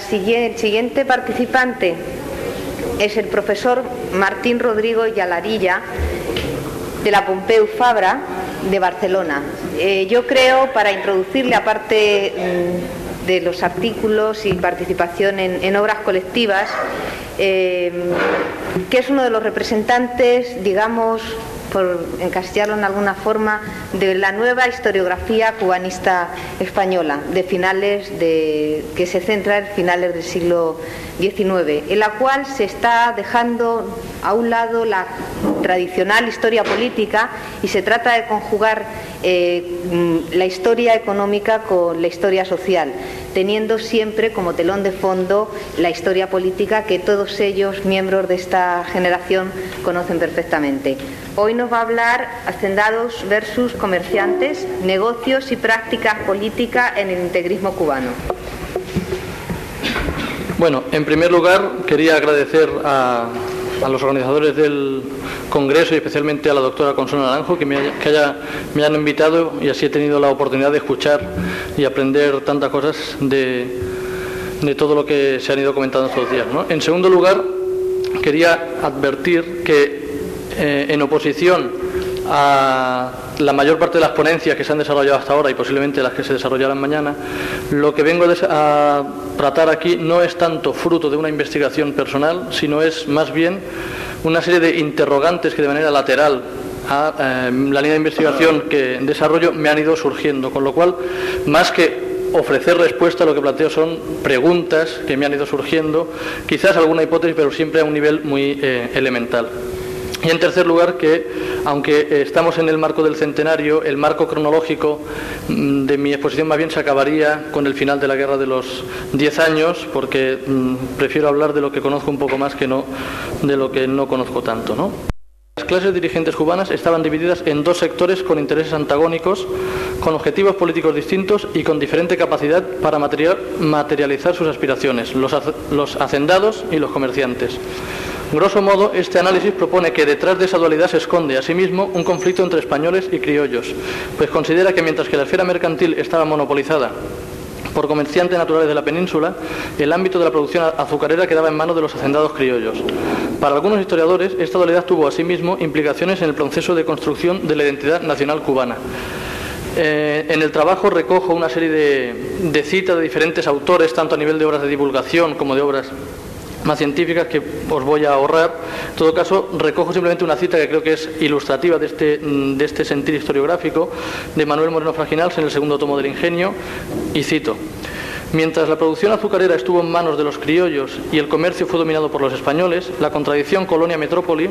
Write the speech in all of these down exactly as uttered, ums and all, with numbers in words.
siguiente, el siguiente participante es el profesor Martín Rodrigo Yalarilla, de la Pompeu Fabra de Barcelona. Eh, yo creo, para introducirle, aparte mmm, de los artículos y participación en, en obras colectivas, eh, que es uno de los representantes, digamos, por encasillarlo en alguna forma, de la nueva historiografía cubanista española, de finales de, que se centra en finales del siglo diecinueve, en la cual se está dejando a un lado la tradicional historia política y se trata de conjugar eh, la historia económica con la historia social, teniendo siempre como telón de fondo la historia política que todos ellos, miembros de esta generación, conocen perfectamente. Hoy nos va a hablar Hacendados versus comerciantes, negocios y prácticas políticas en el integrismo cubano. Bueno, en primer lugar quería agradecer a, a los organizadores del Congreso y especialmente a la doctora Consuelo Naranjo que, me, haya, que haya, me hayan invitado, y así he tenido la oportunidad de escuchar y aprender tantas cosas de, de todo lo que se han ido comentando estos días, ¿no? En segundo lugar, quería advertir que eh, en oposición a la mayor parte de las ponencias que se han desarrollado hasta ahora y posiblemente las que se desarrollarán mañana, lo que vengo a tratar aquí no es tanto fruto de una investigación personal, sino es más bien una serie de interrogantes que de manera lateral a eh, la línea de investigación que desarrollo me han ido surgiendo, con lo cual, más que ofrecer respuesta, lo que planteo son preguntas que me han ido surgiendo, quizás alguna hipótesis, pero siempre a un nivel muy eh, elemental. Y en tercer lugar, que aunque estamos en el marco del centenario, el marco cronológico mmm, de mi exposición más bien se acabaría con el final de la guerra de los diez años, porque mmm, prefiero hablar de lo que conozco un poco más que no de lo que no conozco tanto, ¿no? Las clases dirigentes cubanas estaban divididas en dos sectores con intereses antagónicos, con objetivos políticos distintos y con diferente capacidad para material, materializar sus aspiraciones, los, los hacendados y los comerciantes. Grosso modo, este análisis propone que detrás de esa dualidad se esconde, asimismo, un conflicto entre españoles y criollos, pues considera que mientras que la esfera mercantil estaba monopolizada por comerciantes naturales de la península, el ámbito de la producción azucarera quedaba en manos de los hacendados criollos. Para algunos historiadores, esta dualidad tuvo asimismo implicaciones en el proceso de construcción de la identidad nacional cubana. Eh, en el trabajo recojo una serie de, de citas de diferentes autores, tanto a nivel de obras de divulgación como de obras más científicas, que os voy a ahorrar. En todo caso, recojo simplemente una cita que creo que es ilustrativa de este, de este sentir historiográfico, de Manuel Moreno Fraginals en el segundo tomo del Ingenio, y cito: mientras la producción azucarera estuvo en manos de los criollos y el comercio fue dominado por los españoles, la contradicción colonia-metrópoli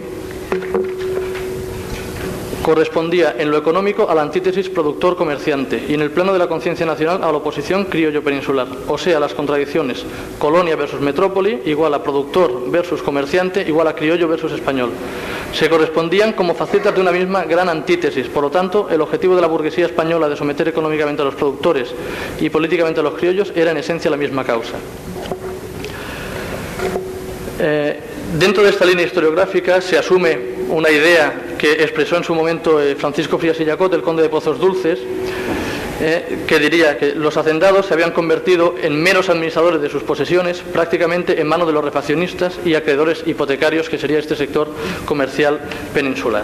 correspondía en lo económico a la antítesis productor-comerciante y en el plano de la conciencia nacional a la oposición criollo-peninsular, o sea, las contradicciones colonia versus metrópoli igual a productor versus comerciante igual a criollo versus español. Se correspondían como facetas de una misma gran antítesis. Por lo tanto, el objetivo de la burguesía española de someter económicamente a los productores y políticamente a los criollos era en esencia la misma causa. Eh, dentro de esta línea historiográfica se asume una idea que expresó en su momento eh, Francisco Frías y Llacot, el conde de Pozos Dulces, eh, que diría que los hacendados se habían convertido en meros administradores de sus posesiones, prácticamente en manos de los refaccionistas y acreedores hipotecarios, que sería este sector comercial peninsular.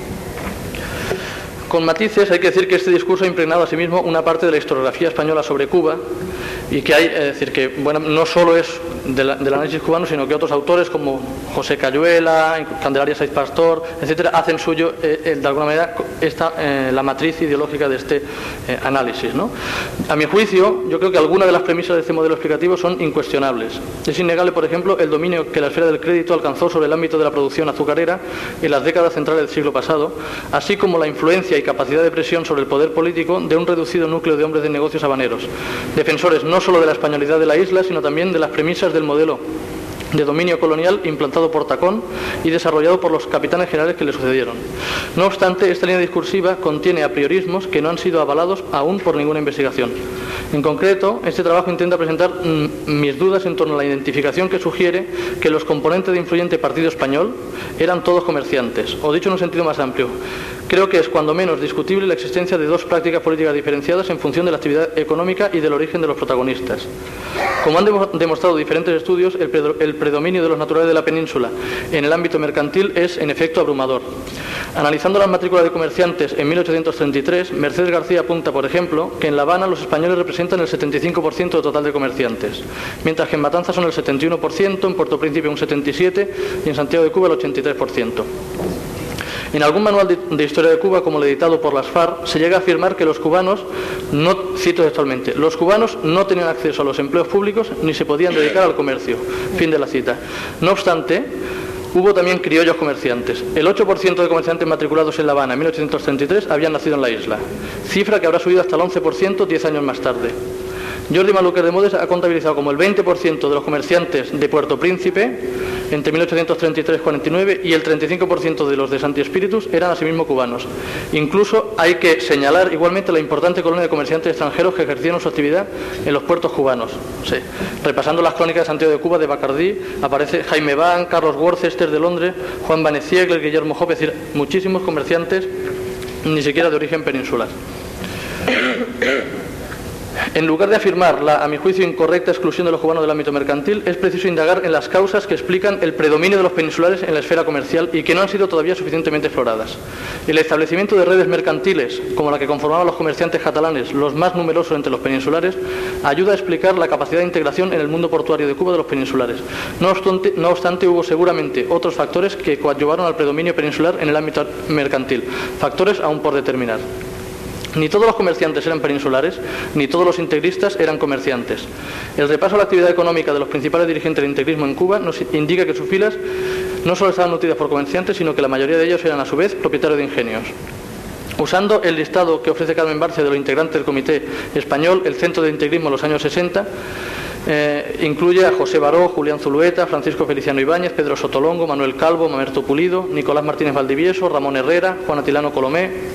Con matices, hay que decir que este discurso ha impregnado asimismo una parte de la historiografía española sobre Cuba, y que hay, es decir, que bueno, no solo es de la, del análisis cubano, sino que otros autores como José Cayuela, Candelaria Saiz Pastor, etcétera, hacen suyo eh, de alguna manera esta, eh, la matriz ideológica de este eh, análisis, ¿no? A mi juicio, yo creo que algunas de las premisas de este modelo explicativo son incuestionables. Es innegable, por ejemplo, el dominio que la esfera del crédito alcanzó sobre el ámbito de la producción azucarera en las décadas centrales del siglo pasado, así como la influencia y capacidad de presión sobre el poder político de un reducido núcleo de hombres de negocios habaneros, defensores no solo de la españolidad de la isla, sino también de las premisas del modelo de dominio colonial implantado por Tacón y desarrollado por los capitanes generales que le sucedieron. No obstante, esta línea discursiva contiene apriorismos que no han sido avalados aún por ninguna investigación. En concreto, este trabajo intenta presentar mmm, mis dudas en torno a la identificación que sugiere que los componentes de influyente partido español eran todos comerciantes, o dicho en un sentido más amplio, creo que es cuando menos discutible la existencia de dos prácticas políticas diferenciadas en función de la actividad económica y del origen de los protagonistas. Como han de demostrado diferentes estudios, el, pre el predominio de los naturales de la península en el ámbito mercantil es, en efecto, abrumador. Analizando las matrículas de comerciantes en mil ochocientos treinta y tres, Mercedes García apunta, por ejemplo, que en La Habana los españoles representan el setenta y cinco por ciento del total de comerciantes, mientras que en Matanzas son el setenta y uno por ciento, en Puerto Príncipe un setenta y siete por ciento y en Santiago de Cuba el ochenta y tres por ciento. En algún manual de, de historia de Cuba, como el editado por las FARC, se llega a afirmar que los cubanos, no cito textualmente, los cubanos no tenían acceso a los empleos públicos ni se podían dedicar al comercio. Fin de la cita. No obstante, hubo también criollos comerciantes. El ocho por ciento de comerciantes matriculados en La Habana en mil ochocientos treinta y tres habían nacido en la isla, cifra que habrá subido hasta el once por ciento diez años más tarde. Jordi Maluquer de Modes ha contabilizado como el veinte por ciento de los comerciantes de Puerto Príncipe entre mil ochocientos treinta y tres y cuarenta y nueve y el treinta y cinco por ciento de los de Santi Espíritus eran asimismo cubanos. Incluso hay que señalar igualmente la importante colonia de comerciantes extranjeros que ejercieron su actividad en los puertos cubanos. Sí. Repasando las crónicas de Santiago de Cuba de Bacardí, aparece Jaime Van, Carlos Worcester de Londres, Juan Vaneciegler, Guillermo Jope, es decir, muchísimos comerciantes ni siquiera de origen peninsular. En lugar de afirmar la, a mi juicio, incorrecta exclusión de los cubanos del ámbito mercantil, es preciso indagar en las causas que explican el predominio de los peninsulares en la esfera comercial y que no han sido todavía suficientemente exploradas. El establecimiento de redes mercantiles, como la que conformaban los comerciantes catalanes, los más numerosos entre los peninsulares, ayuda a explicar la capacidad de integración en el mundo portuario de Cuba de los peninsulares. No obstante, no obstante hubo seguramente otros factores que coadyuvaron al predominio peninsular en el ámbito mercantil, factores aún por determinar. Ni todos los comerciantes eran peninsulares, ni todos los integristas eran comerciantes. El repaso a la actividad económica de los principales dirigentes del integrismo en Cuba nos indica que sus filas no solo estaban nutridas por comerciantes, sino que la mayoría de ellos eran a su vez propietarios de ingenios. Usando el listado que ofrece Carmen Barcia de los integrantes del Comité Español, el Centro de Integrismo en los años sesenta, eh, incluye a José Baró, Julián Zulueta, Francisco Feliciano Ibáñez, Pedro Sotolongo, Manuel Calvo, Mamerto Pulido, Nicolás Martínez Valdivieso, Ramón Herrera, Juan Atilano Colomé.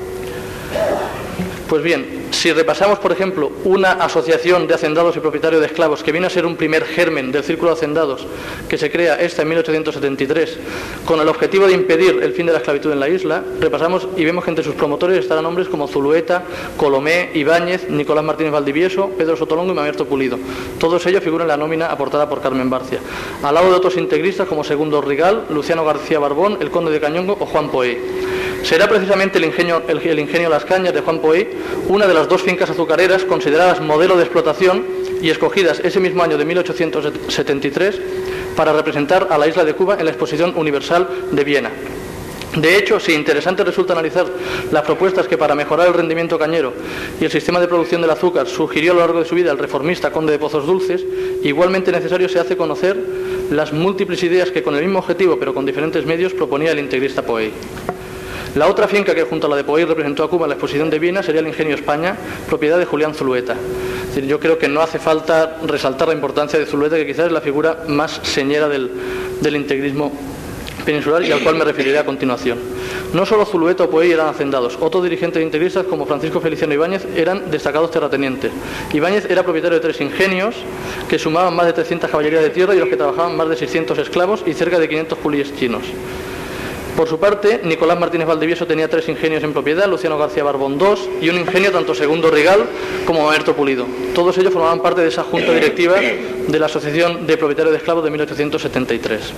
Pues bien, si repasamos, por ejemplo, una asociación de hacendados y propietarios de esclavos que viene a ser un primer germen del Círculo de Hacendados, que se crea esta en mil ochocientos setenta y tres, con el objetivo de impedir el fin de la esclavitud en la isla, repasamos y vemos que entre sus promotores estarán hombres como Zulueta, Colomé, Ibáñez, Nicolás Martínez Valdivieso, Pedro Sotolongo y Mamerto Pulido. Todos ellos figuran en la nómina aportada por Carmen Barcia, al lado de otros integristas como Segundo Rigal, Luciano García Barbón, el Conde de Cañongo o Juan Poey. Será precisamente el ingenio, el, el ingenio Las Cañas de Juan Poey una de las dos fincas azucareras consideradas modelo de explotación y escogidas ese mismo año de mil ochocientos setenta y tres para representar a la isla de Cuba en la Exposición Universal de Viena. De hecho, si interesante resulta analizar las propuestas que para mejorar el rendimiento cañero y el sistema de producción del azúcar sugirió a lo largo de su vida el reformista Conde de Pozos Dulces, igualmente necesario se hace conocer las múltiples ideas que con el mismo objetivo pero con diferentes medios proponía el integrista Poey. La otra finca que junto a la de Poey representó a Cuba en la exposición de Viena sería el Ingenio España, propiedad de Julián Zulueta. Es decir, yo creo que no hace falta resaltar la importancia de Zulueta, que quizás es la figura más señera del, del integrismo peninsular y al cual me referiré a continuación. No solo Zulueta o Poey eran hacendados, otros dirigentes integristas como Francisco Feliciano Ibáñez eran destacados terratenientes. Ibáñez era propietario de tres ingenios que sumaban más de trescientas caballerías de tierra y los que trabajaban más de seiscientos esclavos y cerca de quinientos culíes chinos. Por su parte, Nicolás Martínez Valdivieso tenía tres ingenios en propiedad, Luciano García Barbón dos y un ingenio tanto Segundo Rigal como Mamerto Pulido. Todos ellos formaban parte de esa junta directiva de la Asociación de Propietarios de Esclavos de mil ochocientos setenta y tres.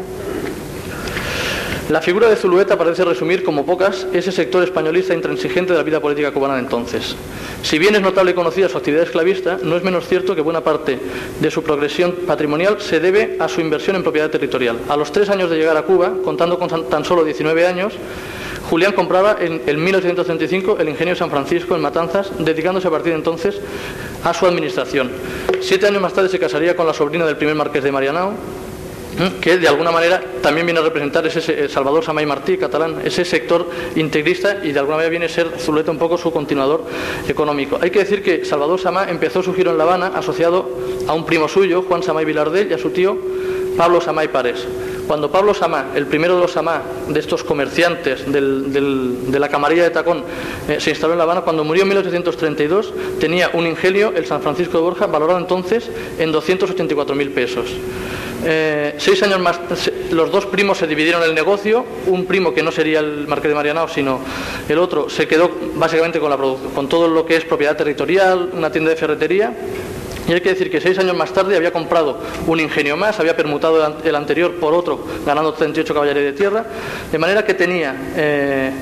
La figura de Zulueta parece resumir, como pocas, ese sector españolista intransigente de la vida política cubana de entonces. Si bien es notable y conocida su actividad esclavista, no es menos cierto que buena parte de su progresión patrimonial se debe a su inversión en propiedad territorial. A los tres años de llegar a Cuba, contando con tan solo diecinueve años, Julián compraba en, en mil ochocientos treinta y cinco el ingenio San Francisco en Matanzas, dedicándose a partir de entonces a su administración. Siete años más tarde se casaría con la sobrina del primer marqués de Marianao, que de alguna manera también viene a representar ese Salvador Samay Martí, catalán, ese sector integrista, y de alguna manera viene a ser Zulueta un poco su continuador económico. Hay que decir que Salvador Samá empezó su giro en La Habana asociado a un primo suyo, Juan Samay Vilardell, y a su tío Pablo Samay Parés. Cuando Pablo Samá, el primero de los Samá, de estos comerciantes del, del, de la camarilla de Tacón, eh, se instaló en La Habana, cuando murió en mil ochocientos treinta y dos, tenía un ingenio, el San Francisco de Borja, valorado entonces en doscientos ochenta y cuatro mil pesos. Eh, seis años más, los dos primos se dividieron el negocio. Un primo, que no sería el marqués de Marianao, sino el otro, se quedó básicamente con, la, con todo lo que es propiedad territorial, una tienda de ferretería, Y hay que decir que seis años más tarde había comprado un ingenio más, había permutado el anterior por otro, ganando treinta y ocho caballería de tierra, de manera que tenía eh,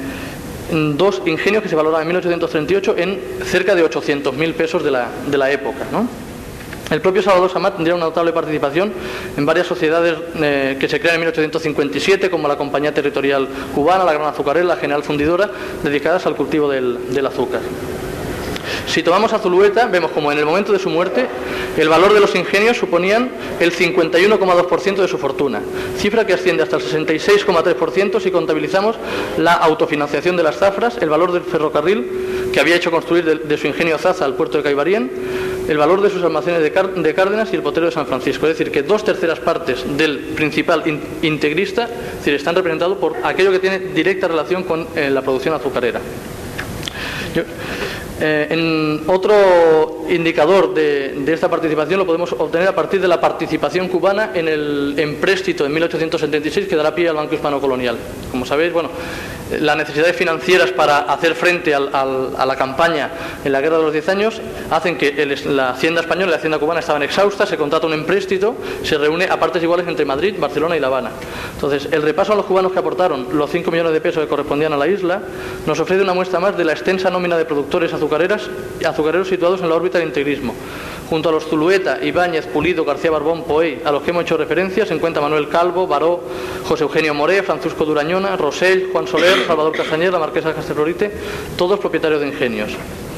dos ingenios que se valoraban en mil ochocientos treinta y ocho en cerca de ochocientos mil pesos de la, de la época, ¿no? El propio Salvador Samat tendría una notable participación en varias sociedades eh, que se crean en mil ochocientos cincuenta y siete, como la Compañía Territorial Cubana, la Gran Azucarera, la General Fundidora, dedicadas al cultivo del, del azúcar. Si tomamos a Zulueta, vemos como en el momento de su muerte el valor de los ingenios suponían el cincuenta y uno coma dos por ciento de su fortuna, cifra que asciende hasta el sesenta y seis coma tres por ciento si contabilizamos la autofinanciación de las zafras, el valor del ferrocarril que había hecho construir de, de su ingenio Zaza al puerto de Caibarien, el valor de sus almacenes de, Car de Cárdenas y el potero de San Francisco. Es decir, que dos terceras partes del principal in integrista es decir, están representados por aquello que tiene directa relación con eh, la producción azucarera. Yo, Eh, en otro indicador de, de esta participación lo podemos obtener a partir de la participación cubana en el empréstito en mil ochocientos setenta y seis que dará pie al Banco Hispano Colonial. Como sabéis, bueno, las necesidades financieras para hacer frente al, al, a la campaña en la Guerra de los Diez Años hacen que el, la Hacienda española y la Hacienda cubana estaban exhaustas, se contrata un empréstito, se reúne a partes iguales entre Madrid, Barcelona y La Habana. Entonces, el repaso a los cubanos que aportaron los cinco millones de pesos que correspondían a la isla nos ofrece una muestra más de la extensa nómina de productores azucareras, azucareros situados en la órbita del integrismo. Junto a los Zulueta, Ibáñez, Pulido, García Barbón, Poey, a los que hemos hecho referencia, se encuentra Manuel Calvo, Baró, José Eugenio Moré, Francisco Durañona, Rosell, Juan Soler, Salvador Castañer, la Marquesa de Castelrorite, todos propietarios de ingenios.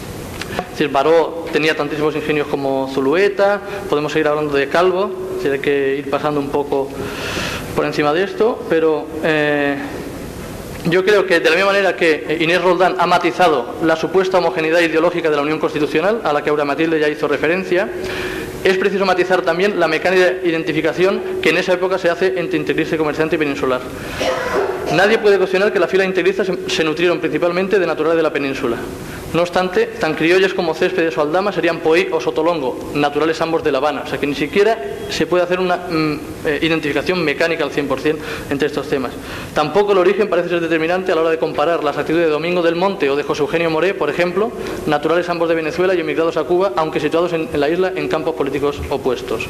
Es decir, Baró tenía tantísimos ingenios como Zulueta, podemos seguir hablando de Calvo, es decir, hay que ir pasando un poco por encima de esto, pero eh, yo creo que de la misma manera que Inés Roldán ha matizado la supuesta homogeneidad ideológica de la Unión Constitucional, a la que Aurea Matilde ya hizo referencia, es preciso matizar también la mecánica de identificación que en esa época se hace entre integrista y comerciante y peninsular. Nadie puede cuestionar que la fila integrista se, se nutrieron principalmente de naturales de la península. No obstante, tan criollas como Céspedes o Aldama serían Poey o Sotolongo, naturales ambos de La Habana. O sea que ni siquiera se puede hacer una mm, eh, identificación mecánica al cien por cien entre estos temas. Tampoco el origen parece ser determinante a la hora de comparar las actitudes de Domingo del Monte o de José Eugenio Moré, por ejemplo, naturales ambos de Venezuela y emigrados a Cuba, aunque situados en, en la isla en campos políticos opuestos.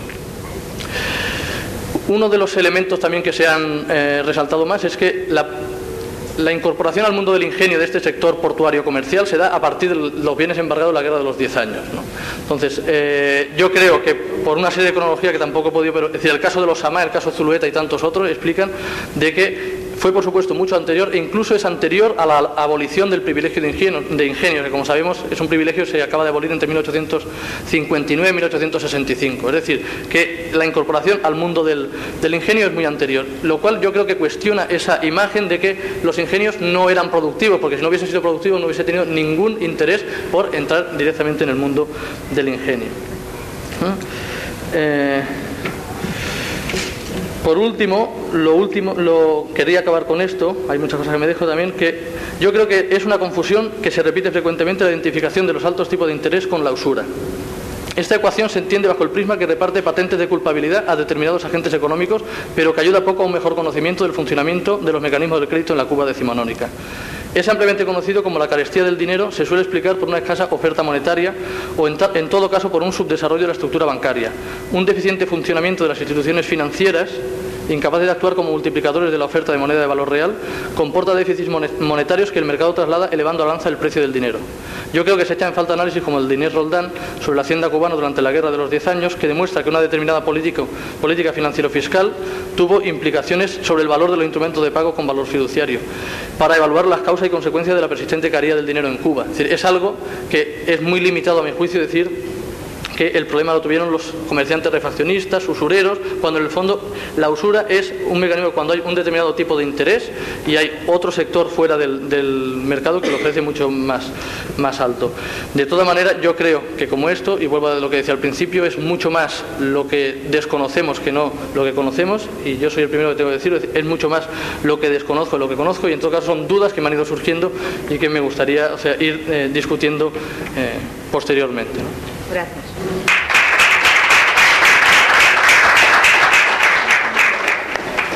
Uno de los elementos también que se han eh, resaltado más es que la La incorporación al mundo del ingenio de este sector portuario comercial se da a partir de los bienes embargados de la Guerra de los Diez Años, ¿no? Entonces, eh, yo creo que por una serie de cronología que tampoco he podido, pero es decir, el caso de los Samá, el caso de Zulueta y tantos otros explican de que fue por supuesto mucho anterior e incluso es anterior a la abolición del privilegio de ingenio, de ingenio que como sabemos es un privilegio que se acaba de abolir entre mil ochocientos cincuenta y nueve y mil ochocientos sesenta y cinco. Es decir, que la incorporación al mundo del, del ingenio es muy anterior, lo cual yo creo que cuestiona esa imagen de que los ingenios no eran productivos, porque si no hubiesen sido productivos no hubiese tenido ningún interés por entrar directamente en el mundo del ingenio. Eh, Por último, lo último, lo quería acabar con esto, hay muchas cosas que me dejo también, que yo creo que es una confusión que se repite frecuentemente la identificación de los altos tipos de interés con la usura. Esta ecuación se entiende bajo el prisma que reparte patentes de culpabilidad a determinados agentes económicos, pero que ayuda poco a un mejor conocimiento del funcionamiento de los mecanismos del crédito en la Cuba decimonónica. Es ampliamente conocido como la carestía del dinero, se suele explicar por una escasa oferta monetaria o en, en todo caso por un subdesarrollo de la estructura bancaria, un deficiente funcionamiento de las instituciones financieras, incapaces de actuar como multiplicadores de la oferta de moneda de valor real, comporta déficits monetarios que el mercado traslada elevando al alza el precio del dinero. Yo creo que se echa en falta análisis como el de Inés Roldán sobre la hacienda cubana durante la Guerra de los Diez Años, que demuestra que una determinada política, política financiero-fiscal tuvo implicaciones sobre el valor de los instrumentos de pago con valor fiduciario, para evaluar las causas y consecuencias de la persistente carencia del dinero en Cuba. Es decir, es algo que es muy limitado a mi juicio decir que el problema lo tuvieron los comerciantes refaccionistas, usureros, cuando en el fondo la usura es un mecanismo cuando hay un determinado tipo de interés y hay otro sector fuera del, del mercado que lo ofrece mucho más, más alto. De todas maneras, yo creo que como esto, y vuelvo a lo que decía al principio, es mucho más lo que desconocemos que no lo que conocemos, y yo soy el primero que tengo que decir, es mucho más lo que desconozco de lo que conozco, y en todo caso son dudas que me han ido surgiendo y que me gustaría, o sea, ir eh, discutiendo eh, posteriormente, ¿no? Gracias.